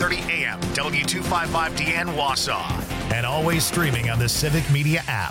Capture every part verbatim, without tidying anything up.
thirty A M, W two fifty-five D N Wausau. And always streaming on the Civic Media app.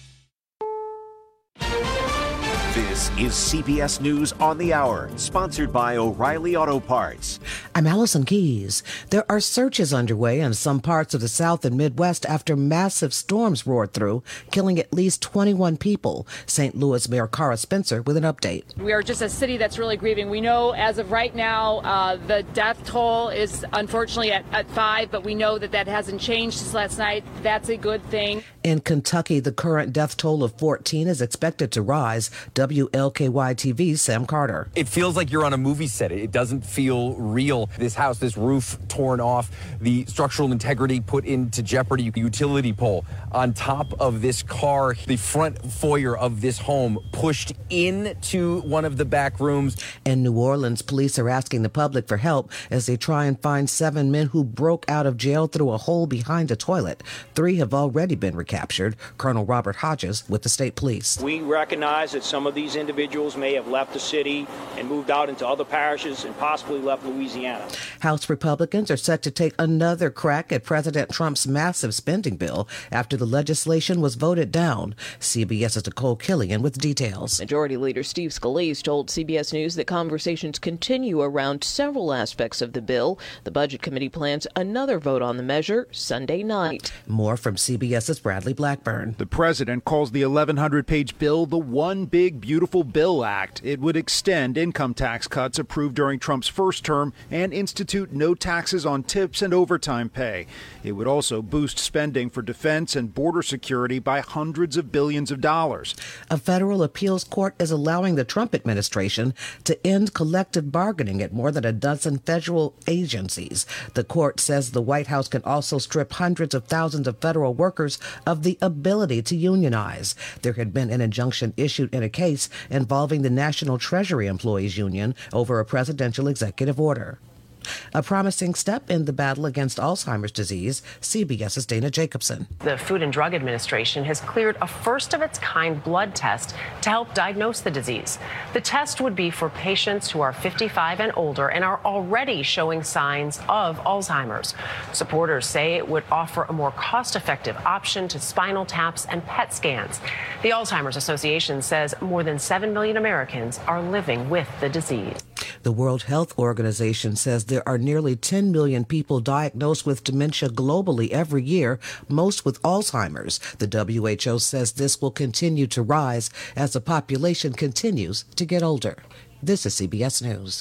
This is C B S News on the Hour, sponsored by O'Reilly Auto Parts. I'm Allison Keyes. There are searches underway in some parts of the South and Midwest after massive storms roared through, killing at least twenty-one people. Saint Louis Mayor Cara Spencer with an update. We are just a city that's really grieving. We know as of right now, uh, the death toll is unfortunately at, at five, but we know that that hasn't changed since last night. That's a good thing. In Kentucky, the current death toll of fourteen is expected to rise. W L K Y T V's Sam Carter. It feels like you're on a movie set. It doesn't feel real. This house, this roof torn off, the structural integrity put into jeopardy, utility pole on top of this car, the front foyer of this home pushed into one of the back rooms. In New Orleans, police are asking the public for help as they try and find seven men who broke out of jail through a hole behind a toilet. Three have already been recaptured. Colonel Robert Hodges with the state police. We recognize that some of these individuals may have left the city and moved out into other parishes and possibly left Louisiana. House Republicans are set to take another crack at President Trump's massive spending bill after the legislation was voted down. CBS's Nicole Killian with details. Majority Leader Steve Scalise told C B S News that conversations continue around several aspects of the bill. The Budget Committee plans another vote on the measure Sunday night. More from CBS's Bradley Blackburn. The president calls the eleven hundred page bill the One Big Beautiful Bill Act. It would extend income tax cuts approved during Trump's first term and institute no taxes on tips and overtime pay. It would also boost spending for defense and border security by hundreds of billions of dollars. A federal appeals court is allowing the Trump administration to end collective bargaining at more than a dozen federal agencies. The court says the White House can also strip hundreds of thousands of federal workers of the ability to unionize. There had been an injunction issued in a case involving the National Treasury Employees Union over a presidential executive order. A promising step in the battle against Alzheimer's disease, CBS's Dana Jacobson. The Food and Drug Administration has cleared a first-of-its-kind blood test to help diagnose the disease. The test would be for patients who are fifty-five and older and are already showing signs of Alzheimer's. Supporters say it would offer a more cost-effective option to spinal taps and P E T scans. The Alzheimer's Association says more than seven million Americans are living with the disease. The World Health Organization says there are nearly ten million people diagnosed with dementia globally every year, most with Alzheimer's. The W H O says this will continue to rise as the population continues to get older. This is C B S News.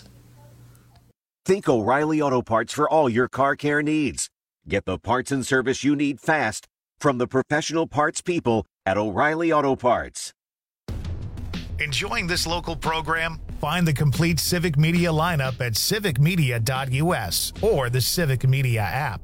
Think O'Reilly Auto Parts for all your car care needs. Get the parts and service you need fast from the professional parts people at O'Reilly Auto Parts. Enjoying this local program? Find the complete Civic Media lineup at civic media dot U S or the Civic Media app.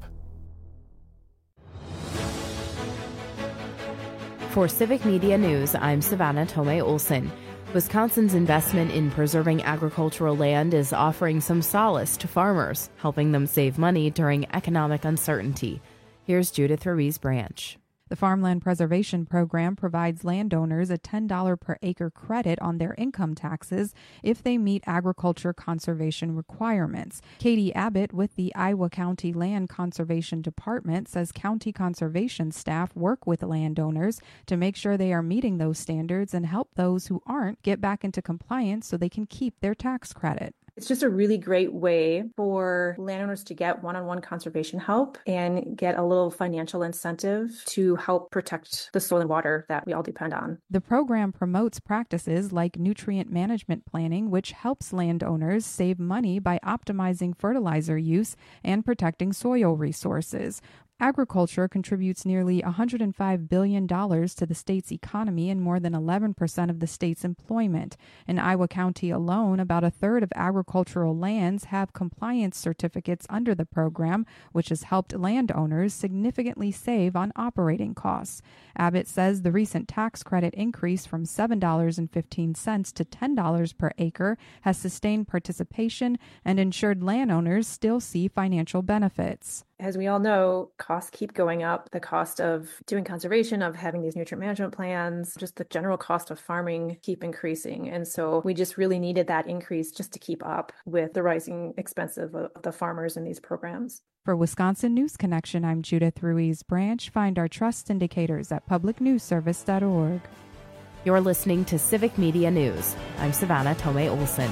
For Civic Media News, I'm Savannah Tomei Olson. Wisconsin's investment in preserving agricultural land is offering some solace to farmers, helping them save money during economic uncertainty. Here's Judith Ruiz Branch. The Farmland Preservation Program provides landowners a ten dollars per acre credit on their income taxes if they meet agriculture conservation requirements. Katie Abbott with the Iowa County Land Conservation Department says county conservation staff work with landowners to make sure they are meeting those standards and help those who aren't get back into compliance so they can keep their tax credit. It's just a really great way for landowners to get one-on-one conservation help and get a little financial incentive to help protect the soil and water that we all depend on. The program promotes practices like nutrient management planning, which helps landowners save money by optimizing fertilizer use and protecting soil resources. Agriculture contributes nearly one hundred five billion dollars to the state's economy and more than eleven percent of the state's employment. In Iowa County alone, about a third of agricultural lands have compliance certificates under the program, which has helped landowners significantly save on operating costs. Abbott says the recent tax credit increase from seven dollars and fifteen cents to ten dollars per acre has sustained participation and ensured landowners still see financial benefits. As we all know, costs keep going up. The cost of doing conservation, of having these nutrient management plans, just the general cost of farming keep increasing. And so we just really needed that increase just to keep up with the rising expense of the farmers in these programs. For Wisconsin News Connection, I'm Judith Ruiz-Branch. Find our trust indicators at public news service dot org. You're listening to Civic Media News. I'm Savannah Tomei Olson.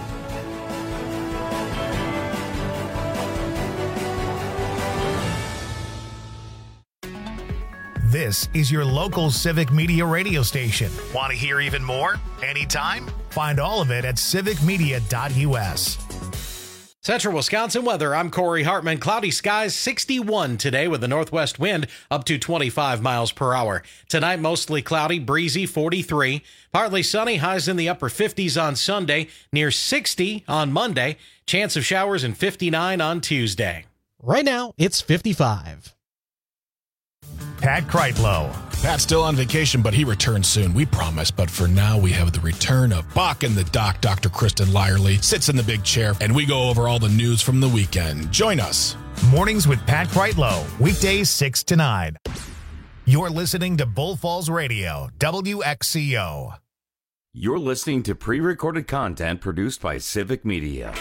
This is your local Civic Media radio station. Want to hear even more? Anytime? Find all of it at civic media dot u s. Central Wisconsin weather. I'm Corey Hartman. Cloudy skies, sixty-one today with a northwest wind up to twenty-five miles per hour. Tonight, mostly cloudy, breezy, forty-three. Partly sunny, highs in the upper fifties on Sunday, near sixty on Monday. Chance of showers and fifty-nine on Tuesday. Right now, it's fifty-five. Pat Kreitlow. Pat's still on vacation, but he returns soon, we promise. But for now, we have the return of Bach and the Doc. Doctor Kristen Lyerly sits in the big chair, and we go over all the news from the weekend. Join us. Mornings with Pat Kreitlow, weekdays six to nine. You're listening to Bull Falls Radio, W X C O. You're listening to pre-recorded content produced by Civic Media.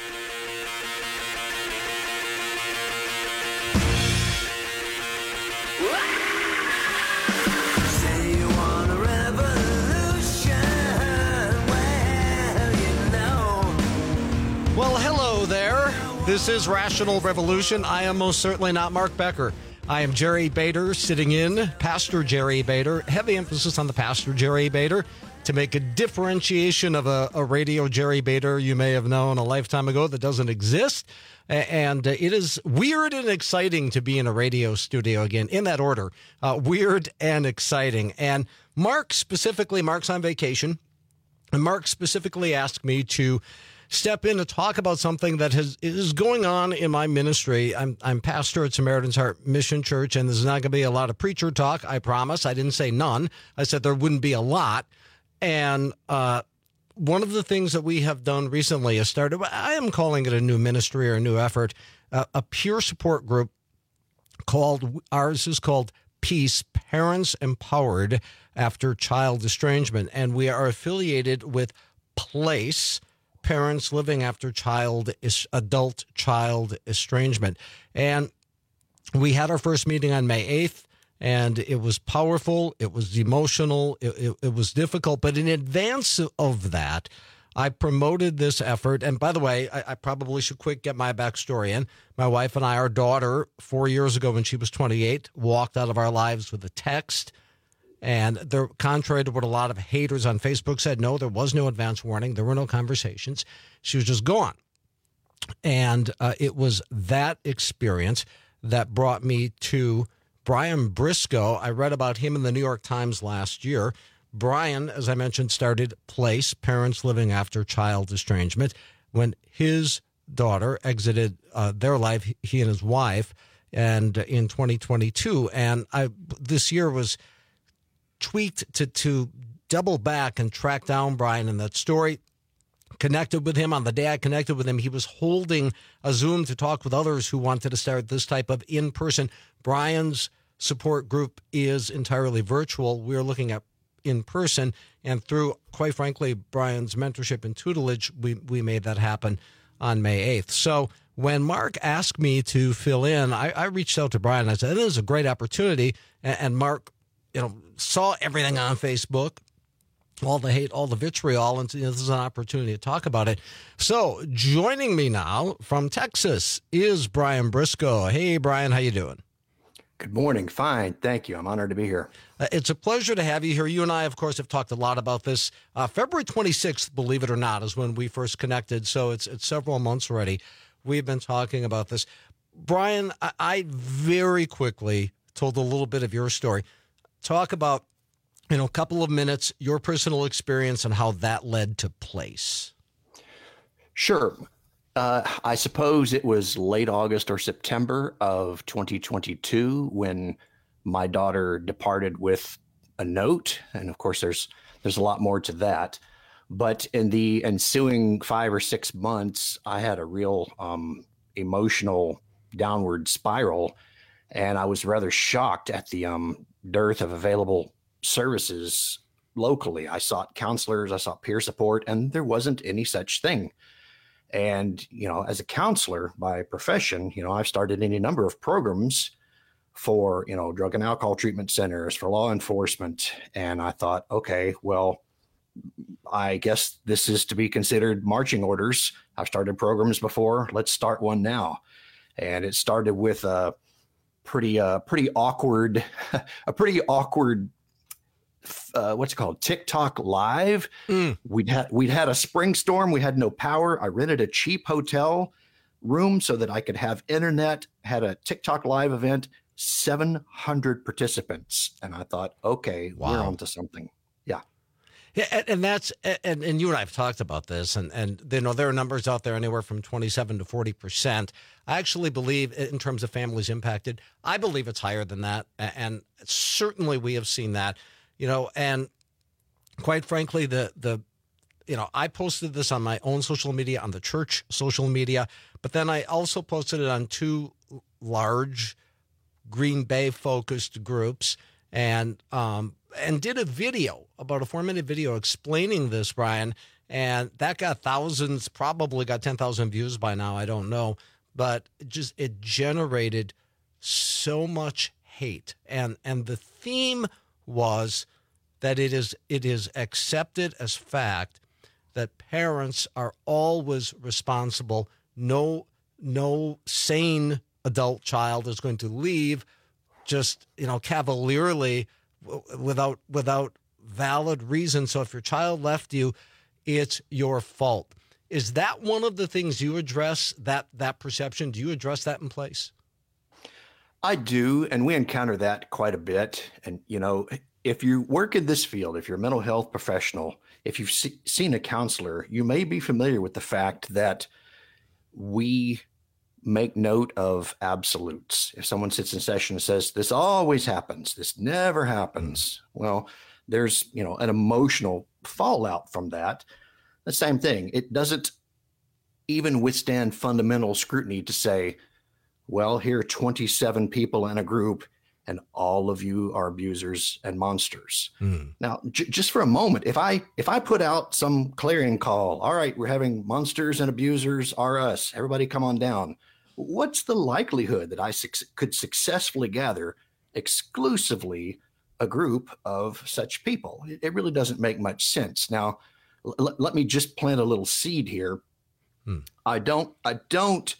Well, hello there. This is Rational Revolution. I am most certainly not Mark Becker. I am Jerry Bader, sitting in, Pastor Jerry Bader. Heavy emphasis on the Pastor Jerry Bader to make a differentiation of a, a radio Jerry Bader you may have known a lifetime ago that doesn't exist. And it is weird and exciting to be in a radio studio again, in that order. Uh, weird and exciting. And Mark specifically, Mark's on vacation, and Mark specifically asked me to step in to talk about something that has is going on in my ministry. I'm I'm pastor at Samaritan's Heart Mission Church, and there's not going to be a lot of preacher talk, I promise. I didn't say none. I said there wouldn't be a lot. And uh, one of the things that we have done recently is started, I am calling it a new ministry or a new effort, uh, a peer support group called, ours is called Peace, Parents Empowered After Child Estrangement. And we are affiliated with PLACE, Parents Living After Child Adult Child Estrangement. And we had our first meeting on May eighth, and it was powerful, it was emotional, it, it, it was difficult. But in advance of that, I promoted this effort. And by the way, I, I probably should quick get my backstory in. My wife and I, our daughter, four years ago when she was twenty-eight, walked out of our lives with a text. And they're contrary to what a lot of haters on Facebook said, no, there was no advance warning. There were no conversations. She was just gone. And uh, it was that experience that brought me to Brian Briscoe. I read about him in the New York Times last year. Brian, as I mentioned, started PLACE, Parents Living After Child Estrangement, when his daughter exited uh, their life, he and his wife, and in twenty twenty-two. And I this year was tweaked to to double back and track down Brian in that story. Connected with him on the day I connected with him. He was holding a Zoom to talk with others who wanted to start this type of in-person. Brian's support group is entirely virtual. We're looking at in person, and through, quite frankly, Brian's mentorship and tutelage, we we made that happen on May eighth. So when Mark asked me to fill in, I, I reached out to Brian. I said, this is a great opportunity. And, and Mark, you know, saw everything on Facebook, all the hate, all the vitriol, and you know, this is an opportunity to talk about it. So joining me now from Texas is Brian Briscoe. Hey, Brian, how you doing? Good morning. Fine. Thank you. I'm honored to be here. Uh, it's a pleasure to have you here. You and I, of course, have talked a lot about this. Uh, February twenty-sixth, believe it or not, is when we first connected. So it's it's several months already. We've been talking about this. Brian, I, I very quickly told a little bit of your story. Talk about, you know, a couple of minutes, your personal experience and how that led to PLACE. Sure. Uh, I suppose it was late August or September of twenty twenty-two when my daughter departed with a note. And of course, there's there's a lot more to that. But in the ensuing five or six months, I had a real um, emotional downward spiral. And I was rather shocked at the um, dearth of available services locally. I sought counselors, I sought peer support, and there wasn't any such thing. And, you know, as a counselor by profession, you know, I've started any number of programs for, you know, drug and alcohol treatment centers, for law enforcement. And I thought, okay, well, I guess this is to be considered marching orders. I've started programs before. Let's start one now. And it started with a pretty, uh, pretty awkward, a pretty awkward, uh, what's it called? TikTok Live. Mm. We'd had, we'd had a spring storm. We had no power. I rented a cheap hotel room so that I could have internet, had a TikTok Live event, seven hundred participants. And I thought, okay, wow. We're on to something. Yeah. Yeah, and, and that's and, and you and I have talked about this, and and you know there are numbers out there anywhere from twenty-seven to forty percent. I actually believe, in terms of families impacted, I believe it's higher than that, and certainly we have seen that. You know, and quite frankly, the the you know I posted this on my own social media, on the church social media, but then I also posted it on two large Green Bay focused groups, and um. and did a video, about a four minute video explaining this, Brian. And that got thousands, probably got ten thousand views by now. I don't know. But it just, it generated so much hate. And, and the theme was that it is, it is accepted as fact that parents are always responsible. No, no sane adult child is going to leave just, you know, cavalierly without without valid reason. So if your child left you, it's your fault. Is that one of the things you address, that that perception? Do you address that in place? I do, and we encounter that quite a bit. And, you know, if you work in this field, if you're a mental health professional, if you've se- seen a counselor, you may be familiar with the fact that we make note of absolutes. If someone sits in session and says, this always happens, this never happens, well, there's, you know, an emotional fallout from that. The same thing. It doesn't even withstand fundamental scrutiny to say, well, here are twenty-seven people in a group and all of you are abusers and monsters. Mm. Now, j- just for a moment, if I if I put out some clarion call, all right, we're having monsters and abusers are us, everybody come on down. What's the likelihood that I su- could successfully gather exclusively a group of such people? It, it really doesn't make much sense. Now, l- let me just plant a little seed here. Hmm. I don't, I don't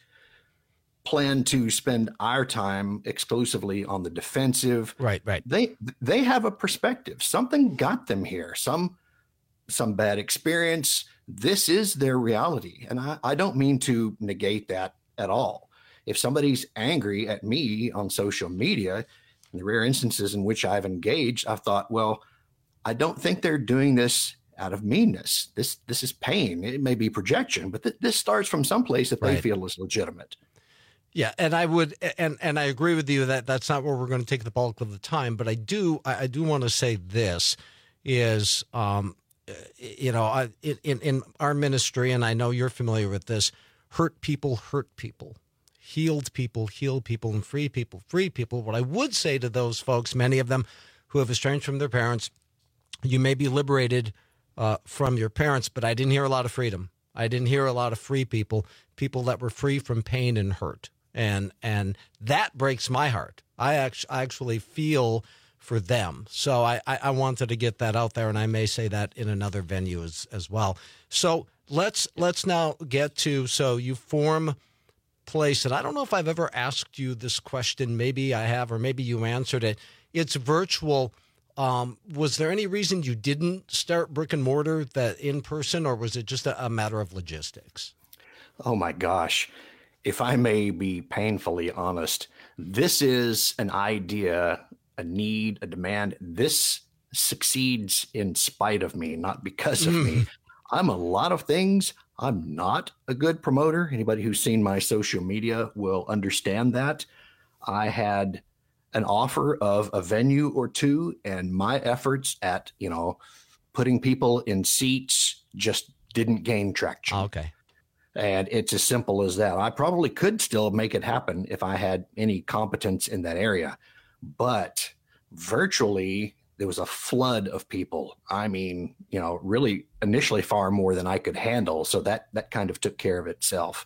plan to spend our time exclusively on the defensive. Right, right. They, they have a perspective. Something got them here. Some, some bad experience. This is their reality, and I, I don't mean to negate that at all. If somebody's angry at me on social media, in the rare instances in which I've engaged, I've thought, well, I don't think they're doing this out of meanness. This this is pain. It may be projection, but th- this starts from someplace that right. they feel is legitimate. Yeah, and I would, and and I agree with you that that's not where we're going to take the bulk of the time. But I do, I, I do want to say this is, um, you know, I, in in our ministry, and I know you're familiar with this. Hurt people, hurt people. Healed people, heal people, and free people, free people. What I would say to those folks, many of them who have estranged from their parents, you may be liberated uh, from your parents, but I didn't hear a lot of freedom. I didn't hear a lot of free people, people that were free from pain and hurt. And and that breaks my heart. I actually, I actually feel for them. So I, I, I wanted to get that out there, and I may say that in another venue as, as well. So let's let's now get to, so you form place, and I don't know if I've ever asked you this question. Maybe I have, or maybe you answered it. It's virtual. Um, was there any reason you didn't start brick and mortar, that in person, or was it just a, a matter of logistics? Oh my gosh. If I may be painfully honest, this is an idea, a need, a demand. This succeeds in spite of me, not because of mm. me. I'm a lot of things. I'm not a good promoter. Anybody who's seen my social media will understand that. I had an offer of a venue or two, and my efforts at, you know, putting people in seats just didn't gain traction. Okay. And it's as simple as that. I probably could still make it happen if I had any competence in that area. But virtually, there was a flood of people. I mean, you know, really initially far more than I could handle. So that that kind of took care of itself.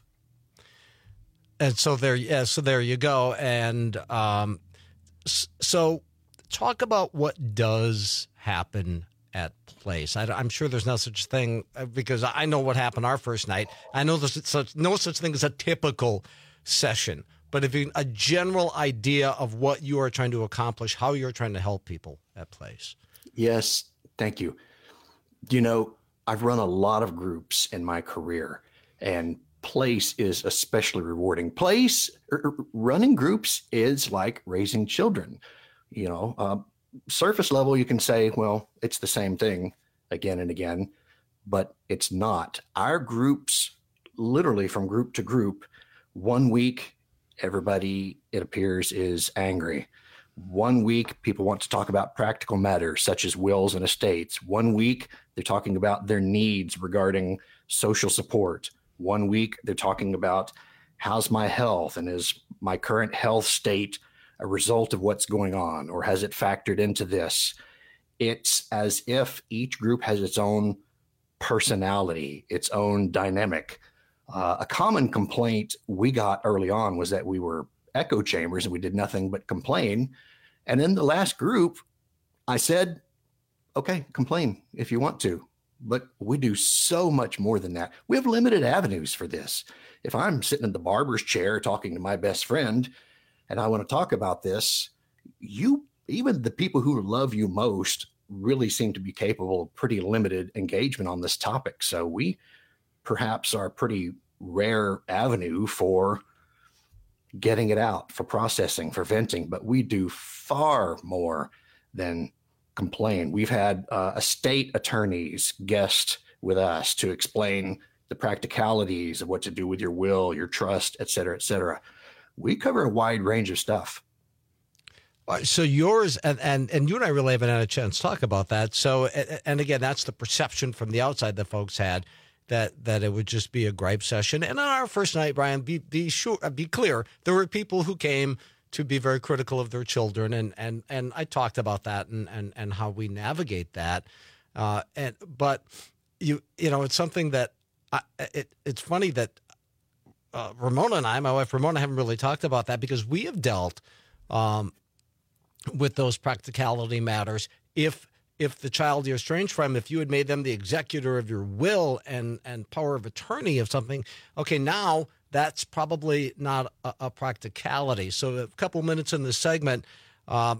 And so there, yeah, so there you go. And um, so talk about what does happen at Place. I, I'm sure there's no such thing, because I know what happened our first night. I know there's such, no such thing as a typical session, but if you a general idea of what you are trying to accomplish, how you're trying to help people at Place. Yes, thank you. You know, I've run a lot of groups in my career, and Place is especially rewarding. Place er, running groups is like raising children. You know, uh, surface level, you can say, well, it's the same thing again and again, but it's not. Our groups, literally from group to group, one week, everybody, it appears, is angry. One week, people want to talk about practical matters such as wills and estates. One week, they're talking about their needs regarding social support. One week, they're talking about how's my health, and is my current health state a result of what's going on, or has it factored into this? It's as if each group has its own personality, its own dynamic. Uh, a common complaint we got early on was that we were echo chambers and we did nothing but complain. And in the last group, I said, okay, complain if you want to, but we do so much more than that. We have limited avenues for this. If I'm sitting in the barber's chair talking to my best friend and I want to talk about this, you, even the people who love you most, really seem to be capable of pretty limited engagement on this topic. So we perhaps are a pretty rare avenue for getting it out, for processing, for venting, but we do far more than complain. We've had uh, estate attorneys guest with us to explain the practicalities of what to do with your will, your trust, et cetera, et cetera. We cover a wide range of stuff. So yours, and, and, and you and I really haven't had a chance to talk about that. So, and again, that's the perception from the outside that folks had, that that it would just be a gripe session. And on our first night, Brian, be be sure, be clear, there were people who came to be very critical of their children, and and and I talked about that and and and how we navigate that. Uh, and but you you know, it's something that I, it it's funny that uh, Ramona and I, my wife Ramona, haven't really talked about that, because we have dealt um, with those practicality matters. If if the child you're estranged from, if you had made them the executor of your will and, and power of attorney of something, okay, now that's probably not a, a practicality. So a couple minutes in this segment, uh,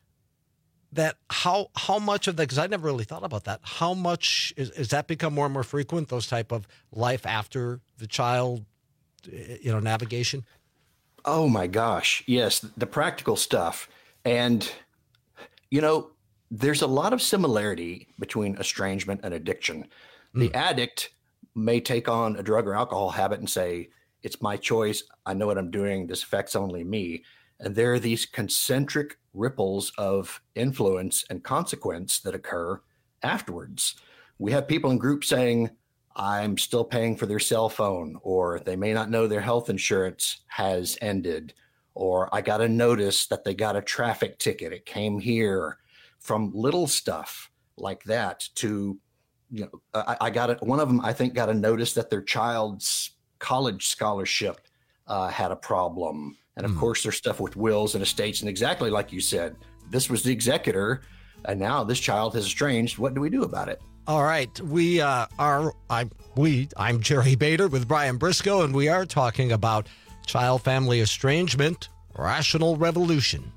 that how how much of that, because I never really thought about that, how much is, is that become more and more frequent, those type of life after the child, you know, navigation? Oh my gosh, yes, the practical stuff. And, you know, there's a lot of similarity between estrangement and addiction. The mm. addict may take on a drug or alcohol habit and say, it's my choice. I know what I'm doing. This affects only me. And there are these concentric ripples of influence and consequence that occur afterwards. We have people in groups saying, I'm still paying for their cell phone, or they may not know their health insurance has ended, or I got a notice that they got a traffic ticket. It came here. From little stuff like that to, you know, I, I got it. One of them, I think, got a notice that their child's college scholarship uh, had a problem. And of mm. course, there's stuff with wills and estates. And exactly like you said, this was the executor, and now this child has estranged. What do we do about it? All right. We uh, are, I, we, I'm Jerry Bader with Brian Briscoe, and we are talking about child family estrangement, rational revolution.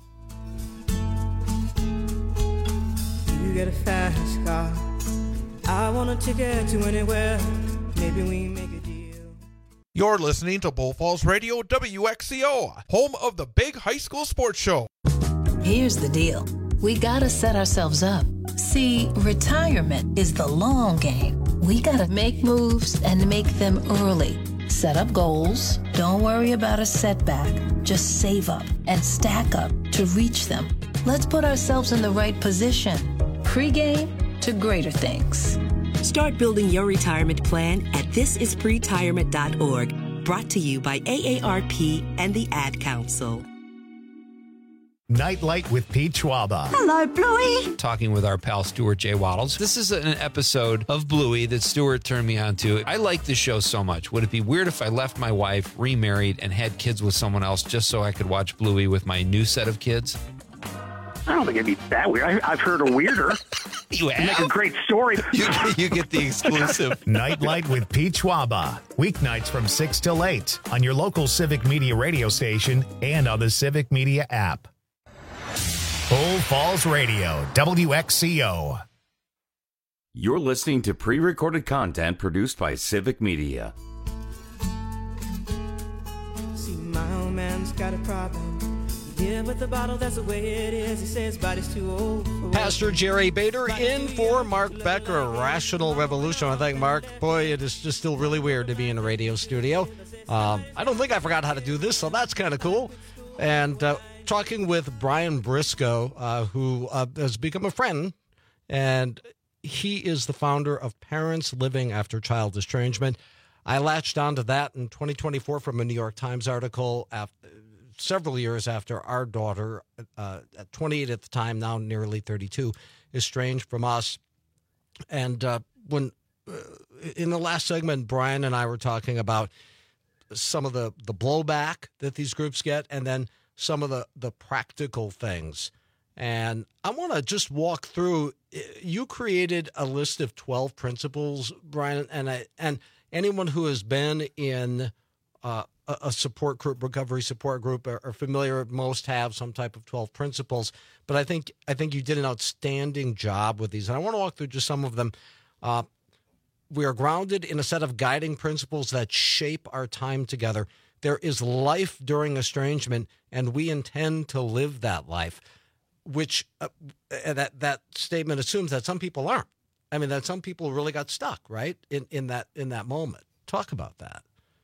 Get a fast car. I want a ticket to anywhere. Maybe we make a deal. You're listening to Bull Falls Radio W X C O, home of the big high school sports show. Here's the deal. We gotta set ourselves up. See, retirement is the long game. We gotta make moves and make them early. Set up goals. Don't worry about a setback. Just save up and stack up to reach them. Let's put ourselves in the right position. Pre-game to greater things. Start building your retirement plan at this is pretirement dot org. Brought to you by A A R P and the Ad Council. Nightlight with Pete Schwaba. Hello, Bluey. Talking with our pal Stuart J. Waddles. This is an episode of Bluey that Stuart turned me on to. I like this show so much. Would it be weird if I left my wife, remarried, and had kids with someone else just so I could watch Bluey with my new set of kids? I don't think it'd be that weird. I, I've heard a weirder. You have? Make a great story. You, you get the exclusive. Nightlight with Pete Schwaba. Weeknights from six till eight on your local Civic Media radio station and on the Civic Media app. Bull Falls Radio, W X C O. You're listening to pre-recorded content produced by Civic Media. See, my old man's got a problem. Yeah, with the bottle, that's the way it is. He says body's too old. For Pastor Jerry Bader in for Mark Becker, Rational Revolution. I think, Mark, boy, it is just still really weird to be in a radio studio. Um, I don't think I forgot how to do this, so that's kind of cool. And uh, talking with Brian Briscoe, uh, who uh, has become a friend, and he is the founder of Parents Living After Child Estrangement. I latched onto that in twenty twenty-four from a New York Times article after, several years after our daughter, uh, at twenty-eight at the time, now nearly thirty-two, estranged from us. And uh, when uh, in the last segment, Brian and I were talking about some of the, the blowback that these groups get, and then some of the, the practical things. And I want to just walk through. You created a list of twelve principles, Brian, and I, and anyone who has been in uh, a support group, recovery support group, are, are familiar. Most have some type of twelve principles, but I think I think you did an outstanding job with these. And I want to walk through just some of them. Uh, we are grounded in a set of guiding principles that shape our time together. There is life during estrangement, and we intend to live that life, which uh, that that statement assumes that some people aren't. I mean, that some people really got stuck, right, in, in that in that moment. Talk about that.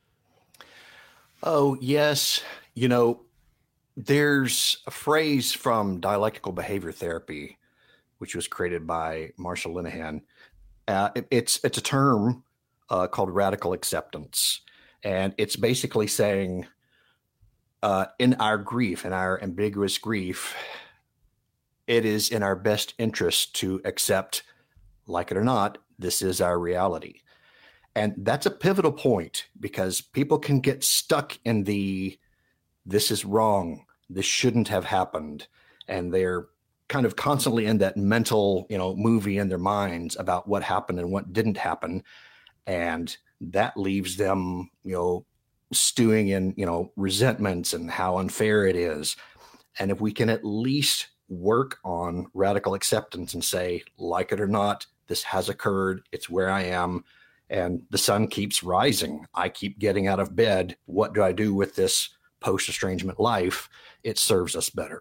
Oh, yes. You know, there's a phrase from dialectical behavior therapy, which was created by Marshall Linehan. Uh, it, it's it's a term uh, called radical acceptance. And it's basically saying uh, in our grief, in our ambiguous grief, it is in our best interest to accept, like it or not, this is our reality. And that's a pivotal point because people can get stuck in the, this is wrong, this shouldn't have happened. And they're kind of constantly in that mental, you know, movie in their minds about what happened and what didn't happen. And that leaves them, you know, stewing in, you know, resentments and how unfair it is. And if we can at least work on radical acceptance and say, like it or not, this has occurred, it's where I am, and the sun keeps rising. I keep getting out of bed. What do I do with this post-estrangement life? It serves us better.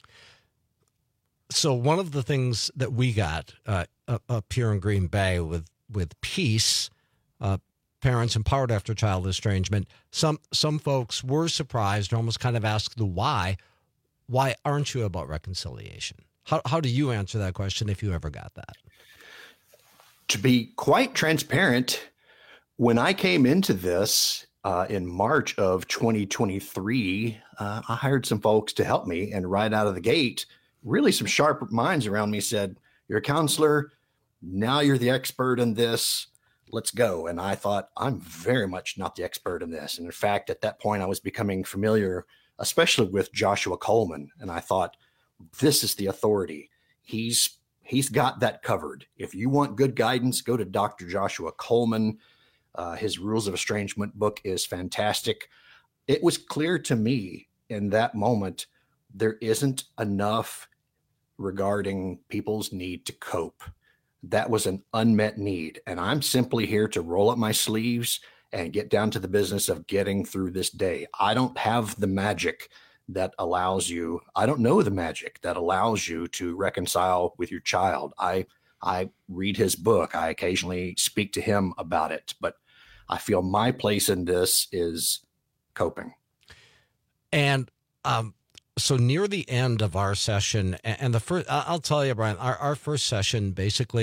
So one of the things that we got uh, up here in Green Bay with, with Peace, uh, Parents Empowered After Child Estrangement, some some folks were surprised or almost kind of asked the why. Why aren't you about reconciliation? How how do you answer that question if you ever got that? To be quite transparent, when I came into this uh, in March of twenty twenty-three, uh, I hired some folks to help me. And right out of the gate, really some sharp minds around me said, you're a counselor. Now you're the expert in this. Let's go. And I thought, I'm very much not the expert in this. And in fact, at that point, I was becoming familiar, especially with Joshua Coleman. And I thought, this is the authority. He's he's got that covered. If you want good guidance, go to Doctor Joshua Coleman. Uh, his Rules of Estrangement book is fantastic. It was clear to me in that moment, there isn't enough regarding people's need to cope. That was an unmet need. And I'm simply here to roll up my sleeves and get down to the business of getting through this day. I don't have the magic that allows you, I don't know the magic that allows you to reconcile with your child. I, I read his book. I occasionally speak to him about it, but I feel my place in this is coping. And, um, so near the end of our session, and the first, I'll tell you, Brian, our, our first session basically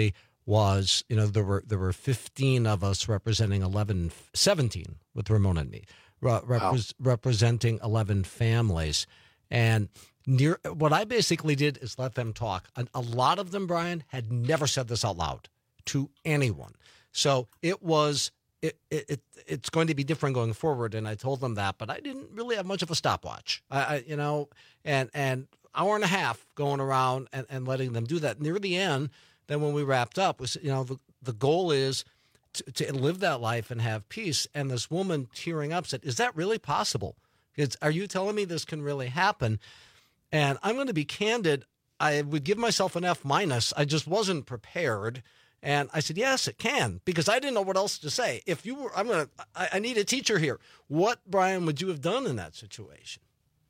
was, you know, there were there were fifteen of us representing eleven, seventeen with Ramona and me, re- repre- wow. representing eleven families. And near, what I basically did is let them talk. And a lot of them, Brian, had never said this out loud to anyone. So it was, it, it, it it's going to be different going forward. And I told them that, but I didn't really have much of a stopwatch. I, I you know, and, and hour and a half going around and, and letting them do that. Near the end, then when we wrapped up, was, you know, the, the goal is to, to live that life and have peace. And this woman tearing up said, is that really possible? It's, are you telling me this can really happen? And I'm going to be candid. I would give myself an F minus. I just wasn't prepared. And I said, yes, it can, because I didn't know what else to say. If you were, I'm going to, I, I need a teacher here. What, Brian, would you have done in that situation?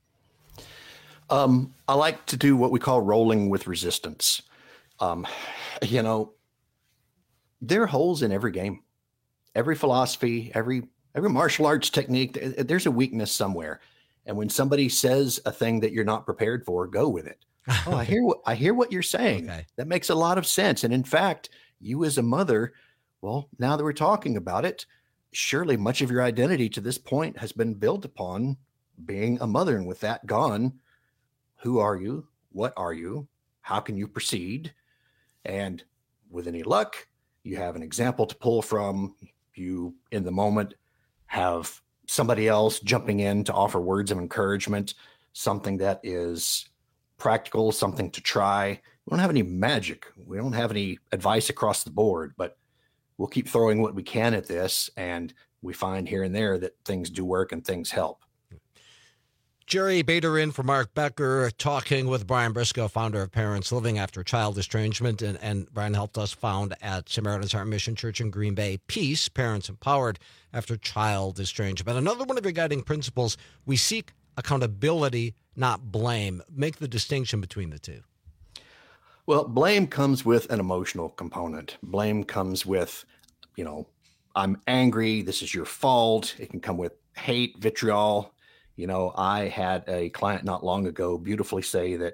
Um, I like to do what we call rolling with resistance. Um, you know, there are holes in every game, every philosophy, every every martial arts technique. There's a weakness somewhere. And when somebody says a thing that you're not prepared for, go with it. Oh, I hear what I hear what you're saying. Okay. That makes a lot of sense. And in fact, you as a mother, well, now that we're talking about it, surely much of your identity to this point has been built upon being a mother. And with that gone, who are you? What are you? How can you proceed? And with any luck, you have an example to pull from. You, in the moment, have somebody else jumping in to offer words of encouragement, something that is practical, something to try. We don't have any magic. We don't have any advice across the board, but we'll keep throwing what we can at this. And we find here and there that things do work and things help. Jerry Bader in for Mark Becker, talking with Brian Briscoe, founder of Parents Living After Child Estrangement. And, and Brian helped us found at Samaritan's Heart Mission Church in Green Bay, Peace, Parents Empowered After Child Estrangement. Another one of your guiding principles, we seek accountability, not blame. Make the distinction between the two. Well, blame comes with an emotional component. Blame comes with, you know, I'm angry, this is your fault. It can come with hate, vitriol. You know, I had a client not long ago beautifully say that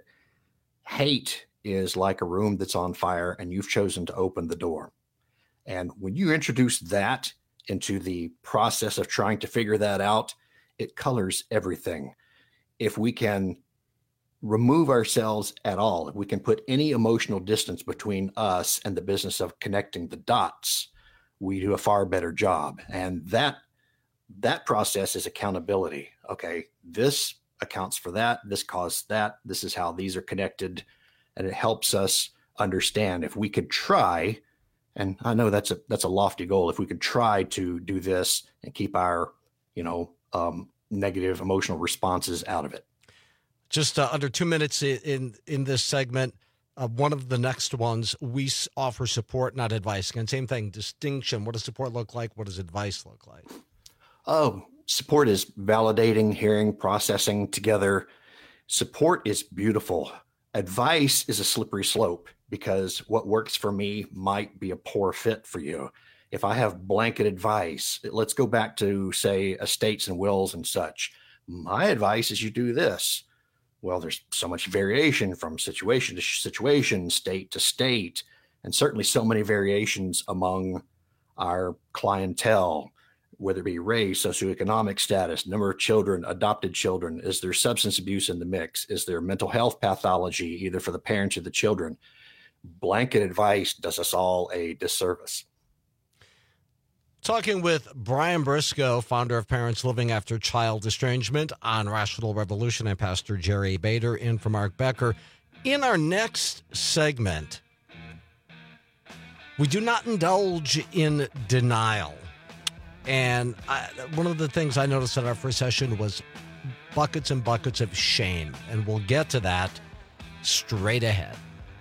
hate is like a room that's on fire and you've chosen to open the door. And when you introduce that into the process of trying to figure that out, it colors everything. If we can remove ourselves at all, if we can put any emotional distance between us and the business of connecting the dots, we do a far better job. And that that process is accountability. Okay, this accounts for that. This caused that. This is how these are connected. And it helps us understand if we could try, and I know that's a that's a lofty goal, if we could try to do this and keep our, you know, um, negative emotional responses out of it. Just uh, under two minutes in in this segment, uh, one of the next ones, we offer support, not advice. Again, same thing, distinction. What does support look like? What does advice look like? Oh, support is validating, hearing, processing together. Support is beautiful. Advice is a slippery slope because what works for me might be a poor fit for you. If I have blanket advice, let's go back to, say, estates and wills and such. My advice is you do this. Well, there's so much variation from situation to situation, state to state, and certainly so many variations among our clientele, whether it be race, socioeconomic status, number of children, adopted children. Is there substance abuse in the mix? Is there mental health pathology, either for the parents or the children? Blanket advice does us all a disservice. Talking with Brian Briscoe, founder of Parents Living After Child Estrangement on Rational Revolution, and Pastor Jerry Bader in for Mark Becker. In our next segment, we do not indulge in denial. And I, one of the things I noticed at our first session was buckets and buckets of shame. And we'll get to that straight ahead.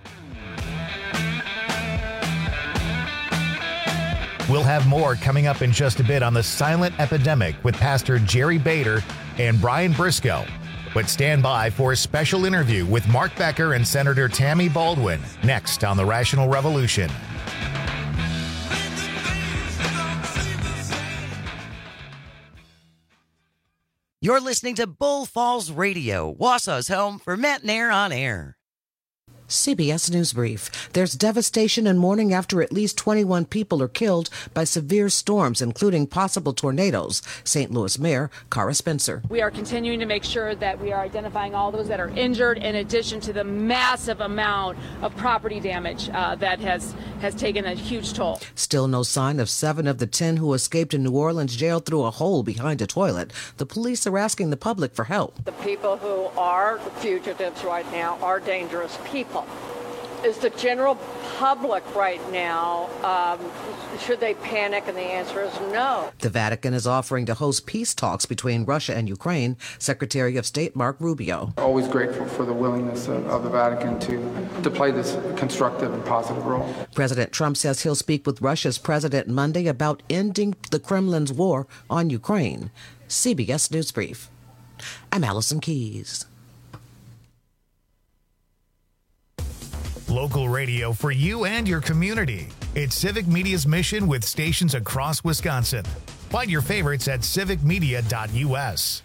We'll have more coming up in just a bit on the silent epidemic with Pastor Jerry Bader and Brian Briscoe. But stand by for a special interview with Mark Becker and Senator Tammy Baldwin next on The Rational Revolution. You're listening to Bull Falls Radio, Wausau's home for Matt Nair on air. C B S News Brief. There's devastation and mourning after at least twenty-one people are killed by severe storms, including possible tornadoes. Saint Louis Mayor Cara Spencer. We are continuing to make sure that we are identifying all those that are injured, in addition to the massive amount of property damage uh, that has, has taken a huge toll. Still no sign of seven of the ten who escaped in New Orleans jail through a hole behind a toilet. The police are asking the public for help. The people who are fugitives right now are dangerous people. Is the general public right now, um, should they panic? And the answer is no. The Vatican is offering to host peace talks between Russia and Ukraine. Secretary of State Mark Rubio. Always grateful for the willingness of, of the Vatican to, to play this constructive and positive role. President Trump says he'll speak with Russia's president Monday about ending the Kremlin's war on Ukraine. C B S News Brief. I'm Allison Keys. Local radio for you and your community. It's Civic Media's mission with stations across Wisconsin. Find your favorites at civic media dot U S.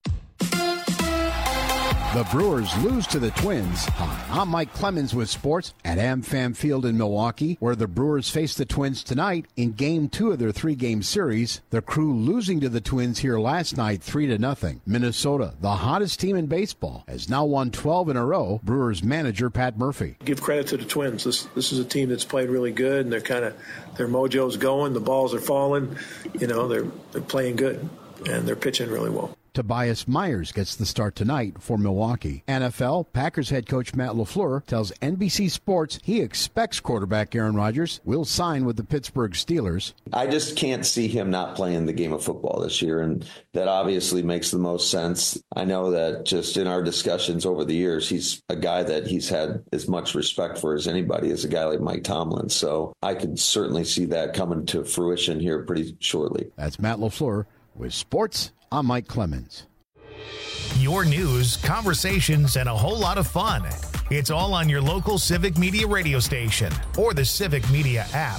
The Brewers lose to the Twins. Hi, I'm Mike Clemens with sports at AmFam Field in Milwaukee, where the Brewers face the Twins tonight in Game Two of their three-game series. The Crew losing to the Twins here last night, three to nothing. Minnesota, the hottest team in baseball, has now won twelve in a row. Brewers manager Pat Murphy. Give credit to the Twins. This this is a team that's played really good, and they're kind of their mojo's going. The balls are falling. You know, they're they're playing good, and they're pitching really well. Tobias Myers gets the start tonight for Milwaukee. N F L, Packers head coach Matt LaFleur tells N B C Sports he expects quarterback Aaron Rodgers will sign with the Pittsburgh Steelers. I just can't see him not playing the game of football this year, and that obviously makes the most sense. I know that just in our discussions over the years, he's a guy that he's had as much respect for as anybody, as a guy like Mike Tomlin. So I could certainly see that coming to fruition here pretty shortly. That's Matt LaFleur with Sports. I'm Mike Clemens. Your news, conversations, and a whole lot of fun. It's all on your local Civic Media radio station or the Civic Media app.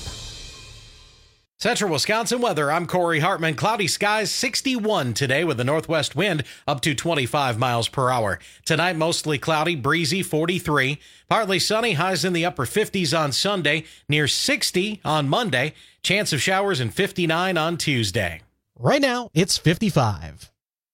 Central Wisconsin weather. I'm Corey Hartman. Cloudy skies, sixty-one today with a northwest wind up to twenty-five miles per hour. Tonight, mostly cloudy, breezy, forty-three. Partly sunny, highs in the upper fifties on Sunday, near sixty on Monday. Chance of showers and fifty-nine on Tuesday. Right now, it's fifty-five.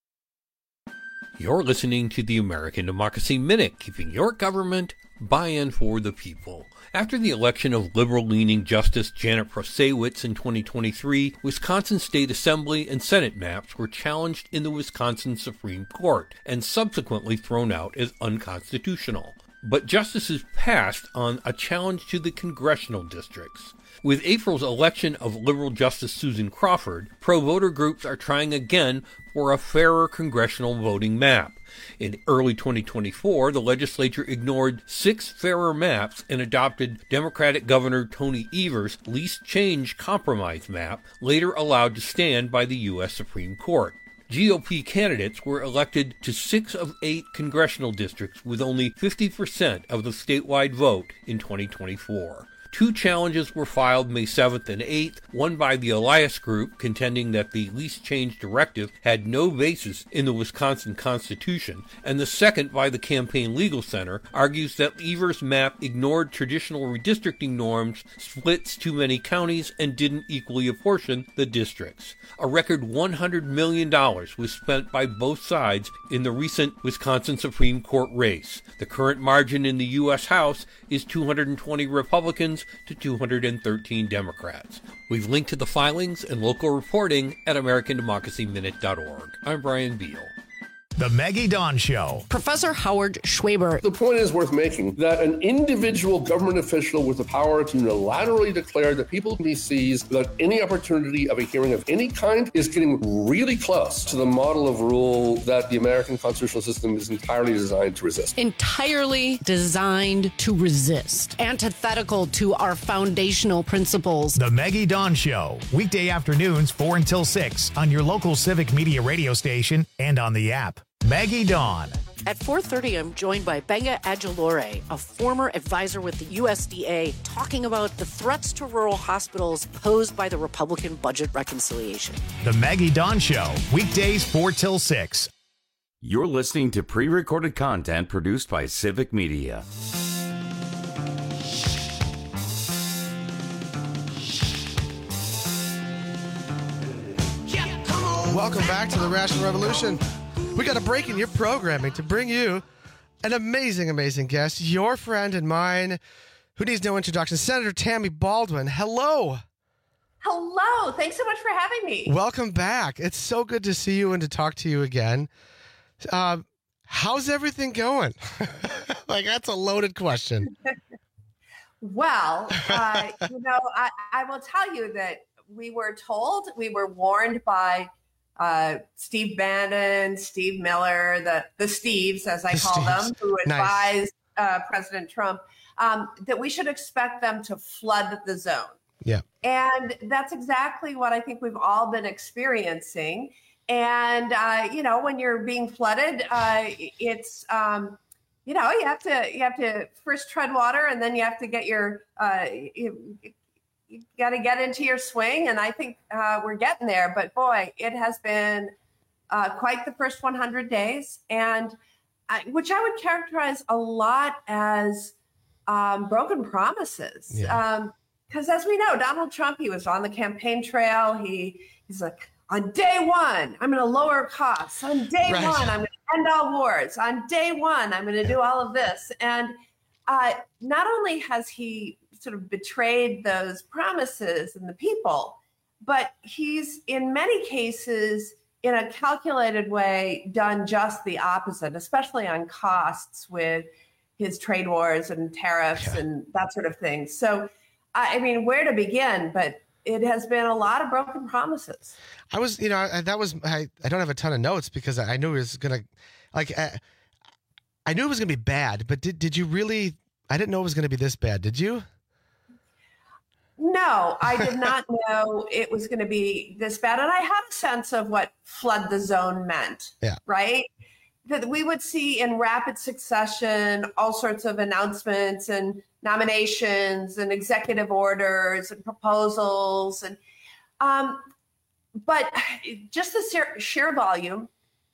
You're listening to the American Democracy Minute, keeping your government by and for the people. After the election of liberal-leaning Justice Janet Prasewicz in twenty twenty-three, Wisconsin State Assembly and Senate maps were challenged in the Wisconsin Supreme Court and subsequently thrown out as unconstitutional. But justices passed on a challenge to the congressional districts. With April's election of liberal Justice Susan Crawford, pro-voter groups are trying again for a fairer congressional voting map. In early twenty twenty-four, the legislature ignored six fairer maps and adopted Democratic Governor Tony Evers' least change compromise map, later allowed to stand by the U S Supreme Court. G O P candidates were elected to six of eight congressional districts with only fifty percent of the statewide vote in twenty twenty-four. Two challenges were filed May seventh and eighth, one by the Elias Group, contending that the least change directive had no basis in the Wisconsin Constitution, and the second by the Campaign Legal Center, argues that Evers' map ignored traditional redistricting norms, splits too many counties, and didn't equally apportion the districts. A record one hundred million dollars was spent by both sides in the recent Wisconsin Supreme Court race. The current margin in the U S House is two hundred twenty Republicans to two hundred thirteen Democrats. We've linked to the filings and local reporting at american democracy minute dot org. I'm Brian Beal. The Maggie Dawn Show. Professor Howard Schwaber. The point is worth making that an individual government official with the power to unilaterally declare that people can be seized without any opportunity of a hearing of any kind is getting really close to the model of rule that the American constitutional system is entirely designed to resist. Entirely designed to resist. Antithetical to our foundational principles. The Maggie Dawn Show. Weekday afternoons, four until six on your local Civic Media radio station and on the app. Maggie Dawn. At four thirty, I'm joined by Benga Adjolore, a former advisor with the U S D A, talking about the threats to rural hospitals posed by the Republican budget reconciliation. The Maggie Dawn Show, weekdays four till six. You're listening to pre-recorded content produced by Civic Media. Welcome back to the Rational Revolution. We got a break in your programming to bring you an amazing, amazing guest, your friend and mine, who needs no introduction, Senator Tammy Baldwin. Hello. Hello. Thanks so much for having me. Welcome back. It's so good to see you and to talk to you again. Uh, how's everything going? Like, that's a loaded question. Well, uh, you know, I, I will tell you that we were told, we were warned by uh, Steve Bannon, Steve Miller, the, the Steves, as I The call Steves. them, who Nice. advised uh, President Trump, um, that we should expect them to flood the zone. Yeah. And that's exactly what I think we've all been experiencing. And, uh, you know, when you're being flooded, uh, it's, um, you know, you have to you have to first tread water, and then you have to get your, uh, you, you got to get into your swing. And I think uh, we're getting there. But boy, it has been uh, quite the first one hundred days, and I, which I would characterize a lot as um, broken promises. Yeah. Um, Because as we know, Donald Trump, he was on the campaign trail. He he's like, on day one, I'm going to lower costs. On day Right. one, I'm going to end all wars. On day one, I'm going to do all of this. And uh, not only has he sort of betrayed those promises and the people, but he's in many cases, in a calculated way, done just the opposite, especially on costs with his trade wars and tariffs Yeah. and that sort of thing. So, I mean, where to begin? But it has been a lot of broken promises. I was, you know, I, that was, I, I don't have a ton of notes because I knew it was going to, like, uh, I knew it was going to be bad, but did, did you really, I didn't know it was going to be this bad. Did you? No, I did not know it was going to be this bad. And I had a sense of what flood the zone meant, Yeah. right? That we would see in rapid succession all sorts of announcements and nominations and executive orders and proposals. And um, but just the sheer, sheer volume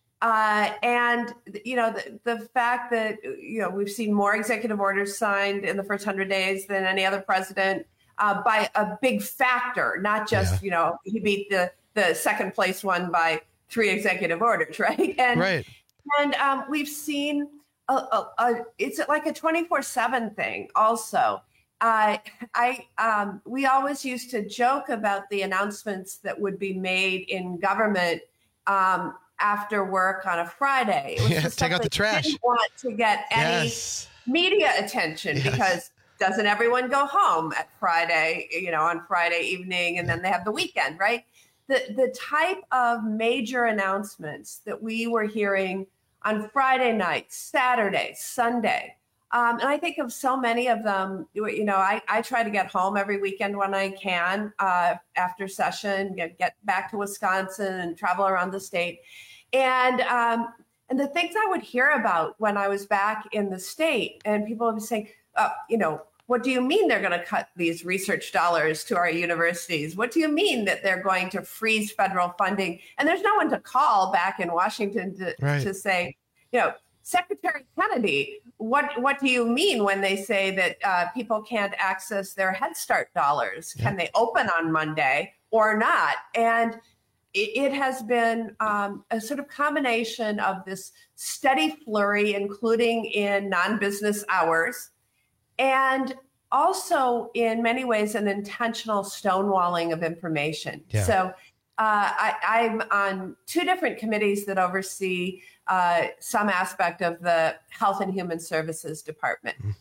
uh, and, you know, the, the fact that, you know, we've seen more executive orders signed in the first one hundred days than any other president uh, by a big factor, not just, Yeah. you know, he beat the, the second place one by three executive orders, right? And, Right. And um, we've seen a, a, a, it's like a twenty-four seven thing also. Uh, I um, we always used to joke about the announcements that would be made in government um, after work on a Friday. It was Yeah, the take stuff out the they trash. didn't want to get any Yes. media attention Yes. because doesn't everyone go home at Friday, you know, on Friday evening, and then they have the weekend, right? The the type of major announcements that we were hearing on Friday night, Saturday, Sunday. Um, and I think of so many of them, you know, I, I try to get home every weekend when I can uh, after session, get, get back to Wisconsin and travel around the state. And um, and the things I would hear about when I was back in the state, and people would be saying, uh, you know, what do you mean they're going to cut these research dollars to our universities? What do you mean that they're going to freeze federal funding? And there's no one to call back in Washington to, Right. to say, you know, Secretary Kennedy, what what do you mean when they say that uh, people can't access their Head Start dollars? Can they open on Monday or not? And it, it has been um, a sort of combination of this steady flurry, including in non-business hours, and also in many ways an intentional stonewalling of information. Yeah. So uh, I, I'm on two different committees that oversee uh, some aspect of the Health and Human Services Department. Mm.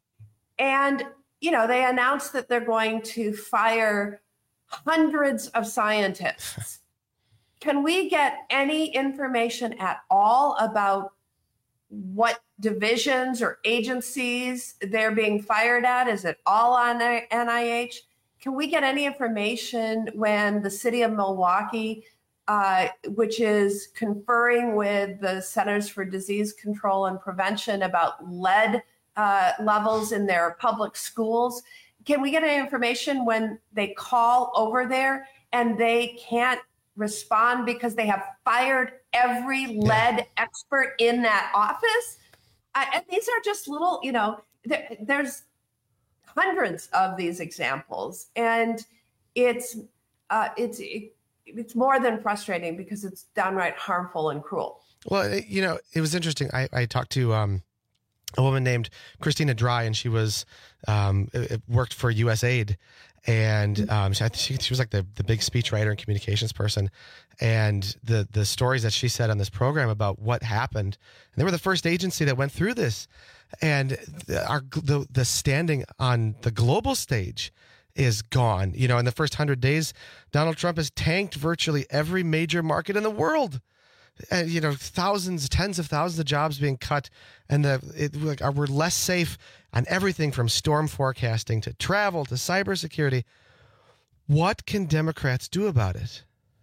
And, you know, they announced that they're going to fire hundreds of scientists. Can we get any information at all about what divisions or agencies they're being fired at? Is it all on N I H? Can we get any information when the city of Milwaukee, uh, which is conferring with the Centers for Disease Control and Prevention about lead uh, levels in their public schools, can we get any information when they call over there and they can't respond because they have fired every lead expert in that office? I, and these are just little, you know, there, there's hundreds of these examples, and it's uh, it's it, it's more than frustrating because it's downright harmful and cruel. Well, it- you know, it was interesting. I, I talked to um, a woman named Christina Dry, and she was um, it- it worked for U S A I D, and um, she, I think she, she was like the, the big speechwriter and communications person. And the the stories that she said on this program about what happened, and they were the first agency that went through this, and the, our the the standing on the global stage is gone. You know, in the first hundred days, Donald Trump has tanked virtually every major market in the world. And, you know, thousands, tens of thousands of jobs being cut. And the it, like, we're less safe on everything from storm forecasting to travel to cybersecurity. What can Democrats do about it?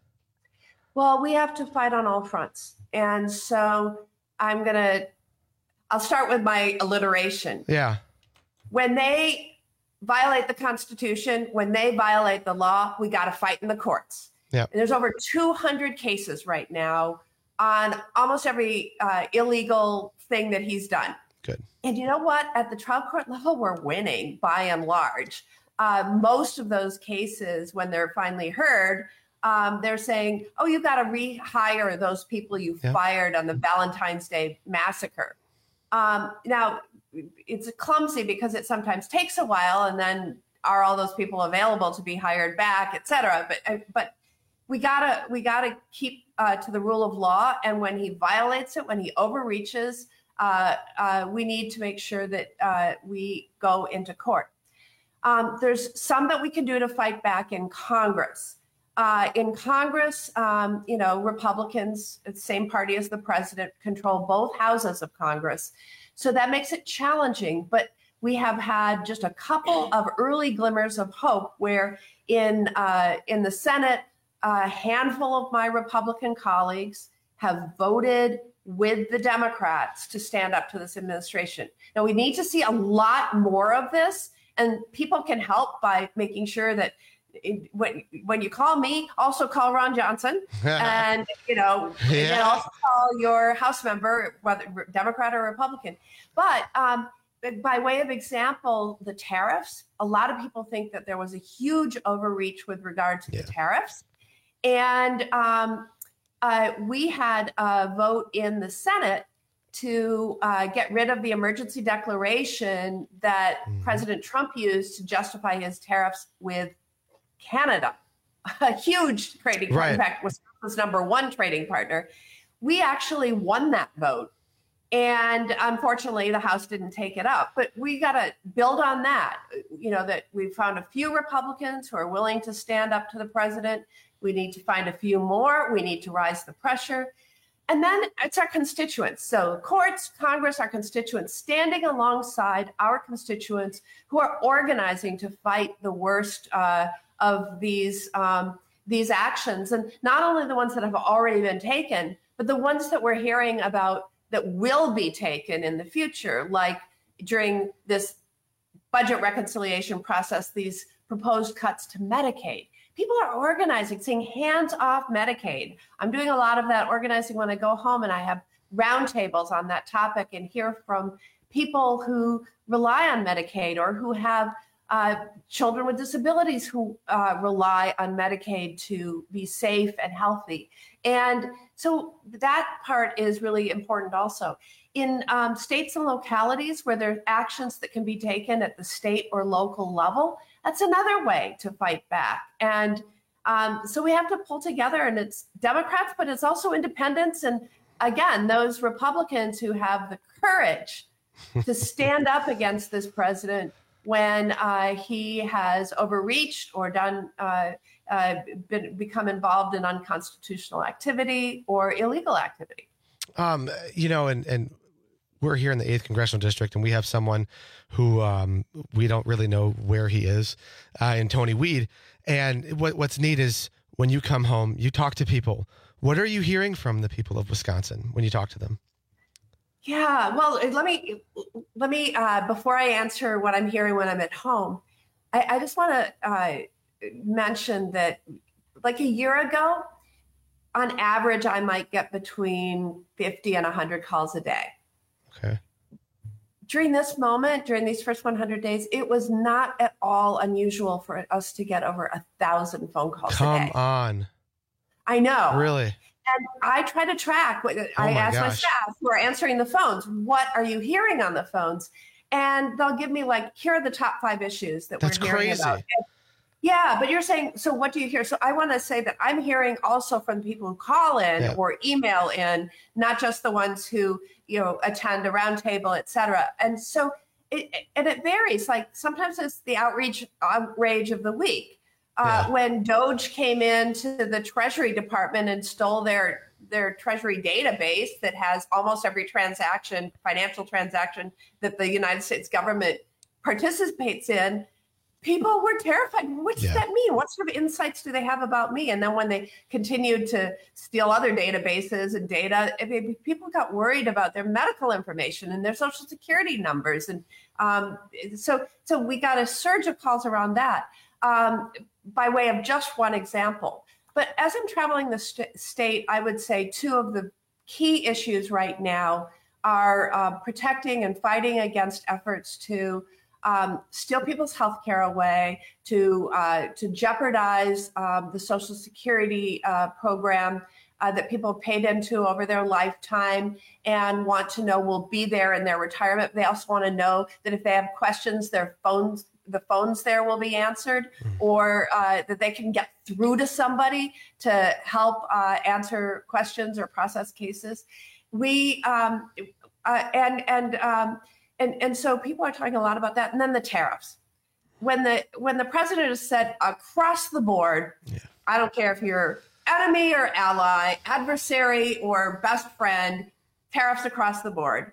Well, we have to fight on all fronts. And so I'm going to, I'll start with my alliteration. Yeah. When they violate the Constitution, when they violate the law, we got to fight in the courts. Yeah. And there's over two hundred cases right now on almost every uh, illegal thing that he's done. Good. And you know what? At the trial court level, we're winning by and large. Uh, most of those cases, when they're finally heard, um, they're saying, oh, you've got to rehire those people you Yeah. fired on the Valentine's Day massacre. Um, now, it's clumsy because it sometimes takes a while, and then are all those people available to be hired back, et cetera. But, uh, but we gotta we gotta keep uh, to the rule of law, and when he violates it, when he overreaches, uh, uh, we need to make sure that uh, we go into court. Um, there's some that we can do to fight back in Congress. Uh, in Congress, um, you know, Republicans, the same party as the president, control both houses of Congress. So that makes it challenging, but we have had just a couple of early glimmers of hope where in uh, in the Senate, a handful of my Republican colleagues have voted with the Democrats to stand up to this administration. Now, we need to see a lot more of this, and people can help by making sure that it, when, when you call me, also call Ron Johnson, and, you know, Yeah. and then also call your House member, whether Democrat or Republican. But um, by way of example, the tariffs, a lot of people think that there was a huge overreach with regard to Yeah. the tariffs. And um, uh, we had a vote in the Senate to uh, get rid of the emergency declaration that Mhm. President Trump used to justify his tariffs with Canada, a huge trading partner. Right. In fact, Wisconsin's number one trading partner. We actually won that vote. And unfortunately, the House didn't take it up. But we got to build on that. You know, that we found a few Republicans who are willing to stand up to the president. We need to find a few more. We need to rise the pressure. And then it's our constituents. So courts, Congress, our constituents standing alongside our constituents who are organizing to fight the worst uh, of these um, these actions. And not only the ones that have already been taken, but the ones that we're hearing about that will be taken in the future, like during this budget reconciliation process, these proposed cuts to Medicaid. People are organizing, saying hands off Medicaid. I'm doing a lot of that organizing when I go home, and I have roundtables on that topic and hear from people who rely on Medicaid or who have uh, children with disabilities who uh, rely on Medicaid to be safe and healthy. And so that part is really important also. In um, states and localities where there are actions that can be taken at the state or local level, that's another way to fight back. And um, so we have to pull together, and it's Democrats, but it's also independents. And again, those Republicans who have the courage to stand up against this president when uh, he has overreached or done uh, uh, been, become involved in unconstitutional activity or illegal activity. Um, you know, and, and we're here in the eighth Congressional District, and we have someone who um, we don't really know where he is, uh, in Tony Weed. And what, what's neat is when you come home, you talk to people. What are you hearing from the people of Wisconsin when you talk to them? Yeah, well, let me let me uh, before I answer what I'm hearing when I'm at home, I, I just want to uh, mention that, like a year ago, on average, I might get between fifty and one hundred calls a day. Okay. During this moment, during these first one hundred days, it was not at all unusual for us to get over a thousand phone calls Come a day. on. I know. Really? And I try to track. What, Oh I my ask my gosh. staff who are answering the phones, what are you hearing on the phones? And they'll give me like, here are the top five issues that That's we're hearing crazy. about. And, yeah, but you're saying, so what do you hear? So I want to say that I'm hearing also from the people who call in Yeah. or email in, not just the ones who, you know, attend a roundtable, et cetera. And so it, and it varies. Like sometimes it's the outreach outrage of the week. Uh, Yeah. When Doge came into the Treasury Department and stole their their Treasury database that has almost every transaction, financial transaction that the United States government participates in, people were terrified. What does Yeah. that mean? What sort of insights do they have about me? And then when they continued to steal other databases and data, I mean, people got worried about their medical information and their social security numbers. And um, so, so we got a surge of calls around that. Um, by way of just one example. But as I'm traveling the st- state, I would say two of the key issues right now are uh, protecting and fighting against efforts to um, steal people's health care away, to uh, to jeopardize um, the Social Security uh, program uh, that people paid into over their lifetime and want to know will be there in their retirement. They also want to know that if they have questions, their phones the phones there will be answered, or uh, that they can get through to somebody to help uh, answer questions or process cases. We um, uh, and and um, and and so people are talking a lot about that. And then the tariffs. When the when the president has said across the board, yeah. I don't care if you're enemy or ally, adversary or best friend, tariffs across the board,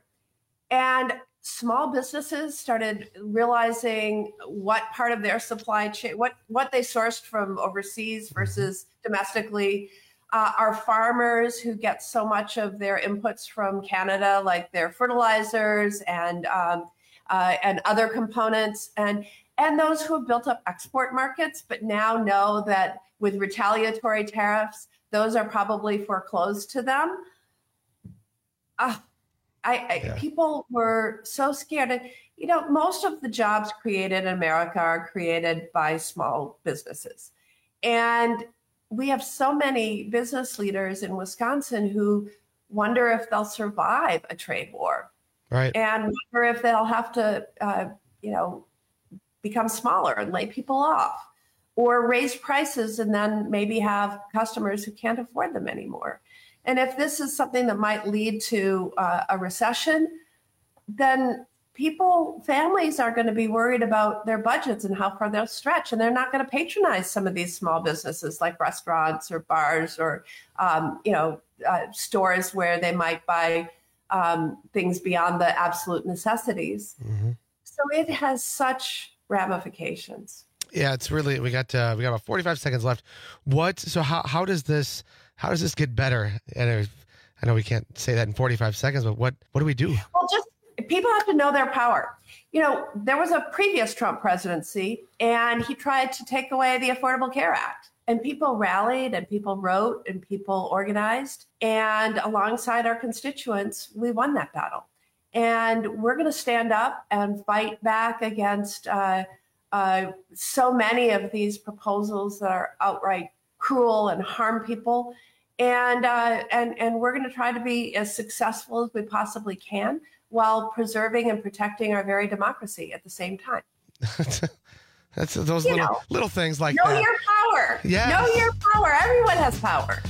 and small businesses started realizing what part of their supply chain, what, what they sourced from overseas versus domestically. Uh, our farmers who get so much of their inputs from Canada, like their fertilizers and um, uh, and other components, and and those who have built up export markets, but now know that with retaliatory tariffs, those are probably foreclosed to them. Uh, I, I Yeah. people were so scared. And, you know, most of the jobs created in America are created by small businesses. And we have so many business leaders in Wisconsin who wonder if they'll survive a trade war. Right. And wonder if they'll have to, uh, you know, become smaller and lay people off or raise prices and then maybe have customers who can't afford them anymore. And if this is something that might lead to uh, a recession, then people, families are going to be worried about their budgets and how far they'll stretch. And they're not going to patronize some of these small businesses like restaurants or bars or, um, you know, uh, stores where they might buy um, things beyond the absolute necessities. Mm-hmm. So it has such ramifications. Yeah, it's really, we got uh, we got about forty-five seconds left. What, so how, how does this, how does this get better? And I, I know we can't say that in forty-five seconds, but what, what do we do? Well, just people have to know their power. You know, there was a previous Trump presidency and he tried to take away the Affordable Care Act. And people rallied and people wrote and people organized. And alongside our constituents, we won that battle. And we're going to stand up and fight back against uh, uh, so many of these proposals that are outright cruel and harm people. And, uh, and, and we're going to try to be as successful as we possibly can while preserving and protecting our very democracy at the same time. That's those You little know, little things like know that. your power. Yes. Know your power. Everyone has power.